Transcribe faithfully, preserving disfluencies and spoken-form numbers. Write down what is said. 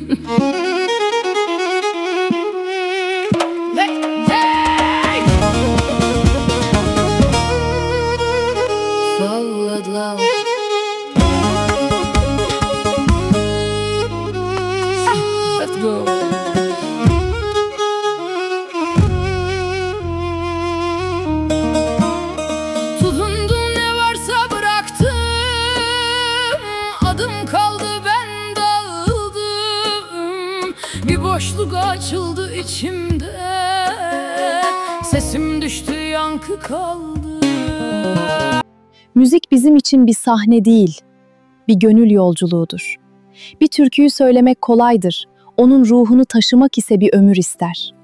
Bir boşluk açıldı içimde, sesim düştü, yankı kaldı. Müzik bizim için bir sahne değil, bir gönül yolculuğudur. Bir türküyü söylemek kolaydır, onun ruhunu taşımak ise bir ömür ister.